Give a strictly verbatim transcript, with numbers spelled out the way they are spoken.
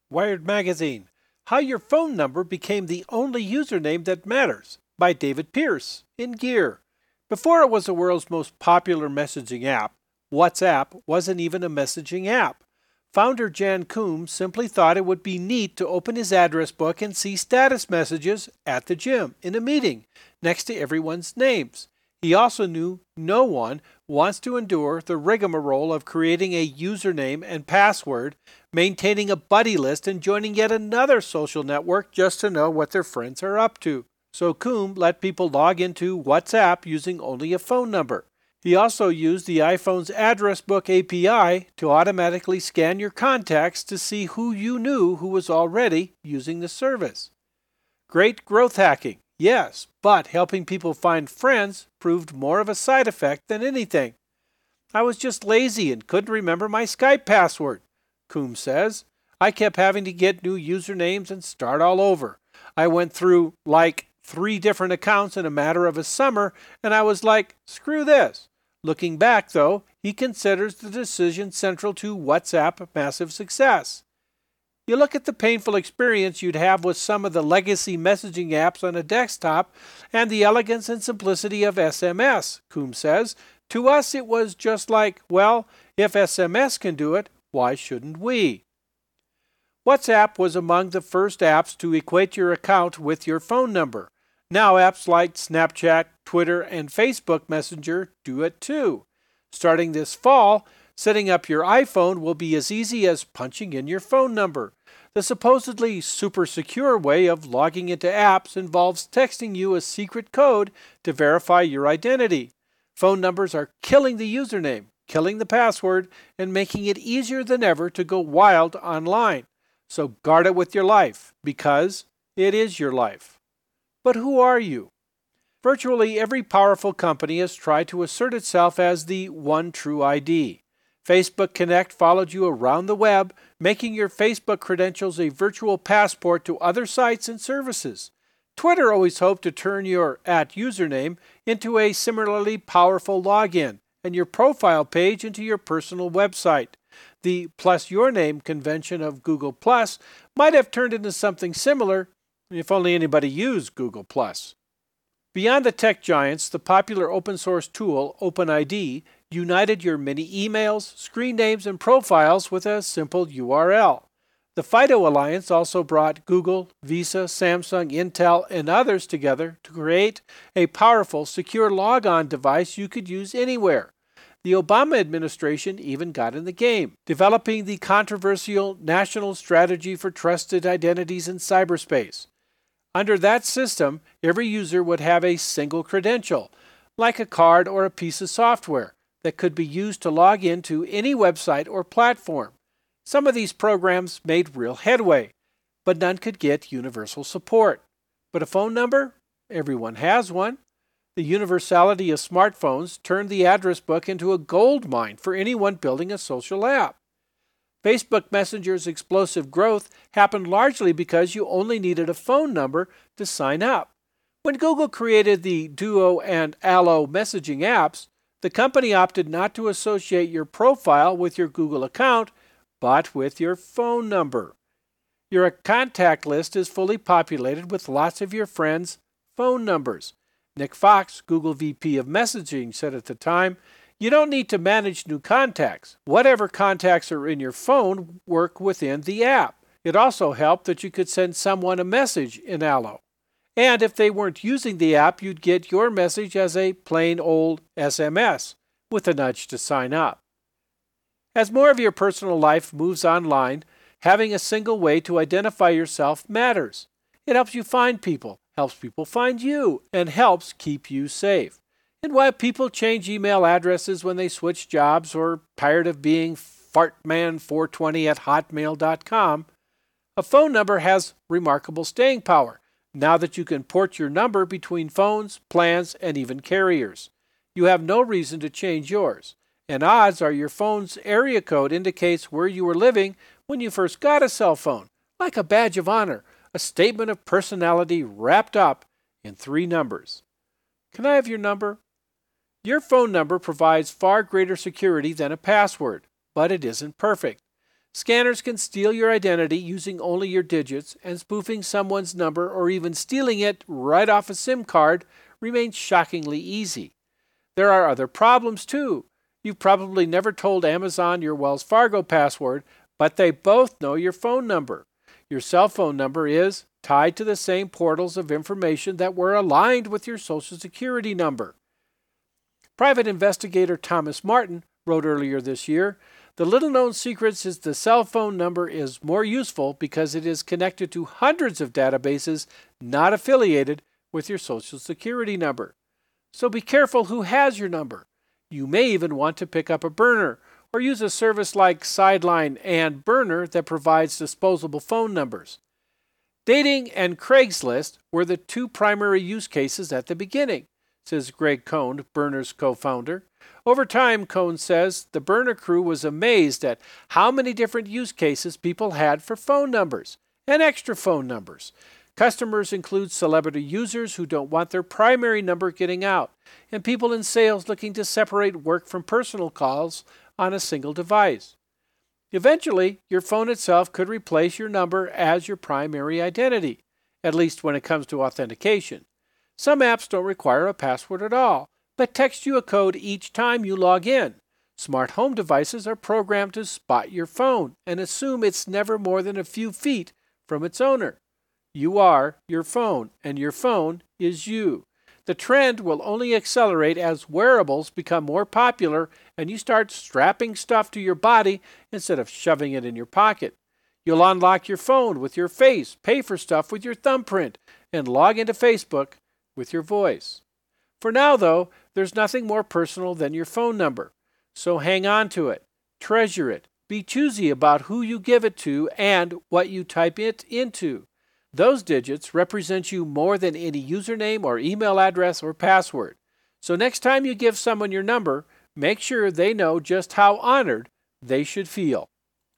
Wired Magazine. How Your Phone Number Became the Only Username That Matters by David Pierce in Gear. Before it was the world's most popular messaging app, WhatsApp wasn't even a messaging app. Founder Jan Koum simply thought it would be neat to open his address book and see status messages at the gym, in a meeting, next to everyone's names. He also knew no one wants to endure the rigmarole of creating a username and password, maintaining a buddy list, and joining yet another social network just to know what their friends are up to. So Koum let people log into WhatsApp using only a phone number. He also used the iPhone's address book A P I to automatically scan your contacts to see who you knew who was already using the service. Great growth hacking, yes, but helping people find friends proved more of a side effect than anything. I was just lazy and couldn't remember my Skype password, Koum says. I kept having to get new usernames and start all over. I went through like three different accounts in a matter of a summer, and I was like, screw this. Looking back, though, he considers the decision central to WhatsApp's massive success. You look at the painful experience you'd have with some of the legacy messaging apps on a desktop and the elegance and simplicity of S M S, Koum says. To us, it was just like, well, if S M S can do it, why shouldn't we? WhatsApp was among the first apps to equate your account with your phone number. Now apps like Snapchat, Twitter, and Facebook Messenger do it too. Starting this fall, setting up your iPhone will be as easy as punching in your phone number. The supposedly super secure way of logging into apps involves texting you a secret code to verify your identity. Phone numbers are killing the username, killing the password, and making it easier than ever to go wild online. So guard it with your life, because it is your life. But who are you? Virtually every powerful company has tried to assert itself as the one true I D. Facebook Connect followed you around the web, making your Facebook credentials a virtual passport to other sites and services. Twitter always hoped to turn your at username into a similarly powerful login, and your profile page into your personal website. The plus your name convention of Google Plus might have turned into something similar, if only anybody used Google Plus. Beyond the tech giants, the popular open source tool OpenID united your many emails, screen names, and profiles with a simple U R L. The FIDO Alliance also brought Google, Visa, Samsung, Intel, and others together to create a powerful, secure logon device you could use anywhere. The Obama administration even got in the game, developing the controversial National Strategy for Trusted Identities in Cyberspace. Under that system, every user would have a single credential, like a card or a piece of software, that could be used to log into any website or platform. Some of these programs made real headway, but none could get universal support. But a phone number? Everyone has one. The universality of smartphones turned the address book into a gold mine for anyone building a social app. Facebook Messenger's explosive growth happened largely because you only needed a phone number to sign up. When Google created the Duo and Allo messaging apps, the company opted not to associate your profile with your Google account, but with your phone number. Your contact list is fully populated with lots of your friends' phone numbers. Nick Fox, Google V P of Messaging, said at the time, "You don't need to manage new contacts. Whatever contacts are in your phone work within the app." It also helped that you could send someone a message in Allo. And if they weren't using the app, you'd get your message as a plain old S M S with a nudge to sign up. As more of your personal life moves online, having a single way to identify yourself matters. It helps you find people, helps people find you, and helps keep you safe. And while people change email addresses when they switch jobs or tired of being fartman four twenty at hotmail dot com, a phone number has remarkable staying power now that you can port your number between phones, plans, and even carriers. You have no reason to change yours, and odds are your phone's area code indicates where you were living when you first got a cell phone, like a badge of honor, a statement of personality wrapped up in three numbers. Can I have your number? Your phone number provides far greater security than a password, but it isn't perfect. Scanners can steal your identity using only your digits, and spoofing someone's number or even stealing it right off a SIM card remains shockingly easy. There are other problems too. You've probably never told Amazon your Wells Fargo password, but they both know your phone number. Your cell phone number is tied to the same portals of information that were aligned with your Social Security number. Private investigator Thomas Martin wrote earlier this year, "The little-known secret is the cell phone number is more useful because it is connected to hundreds of databases not affiliated with your Social Security number. So be careful who has your number. You may even want to pick up a burner or use a service like Sideline and Burner that provides disposable phone numbers." Dating and Craigslist were the two primary use cases at the beginning, says Greg Cohn, Burner's co-founder. Over time, Cohn says, the Burner crew was amazed at how many different use cases people had for phone numbers and extra phone numbers. Customers include celebrity users who don't want their primary number getting out, and people in sales looking to separate work from personal calls on a single device. Eventually, your phone itself could replace your number as your primary identity, at least when it comes to authentication. Some apps don't require a password at all, but text you a code each time you log in. Smart home devices are programmed to spot your phone and assume it's never more than a few feet from its owner. You are your phone, and your phone is you. The trend will only accelerate as wearables become more popular and you start strapping stuff to your body instead of shoving it in your pocket. You'll unlock your phone with your face, pay for stuff with your thumbprint, and log into Facebook with your voice. For now, though, there's nothing more personal than your phone number. So hang on to it, treasure it, be choosy about who you give it to and what you type it into. Those digits represent you more than any username or email address or password. So next time you give someone your number, make sure they know just how honored they should feel.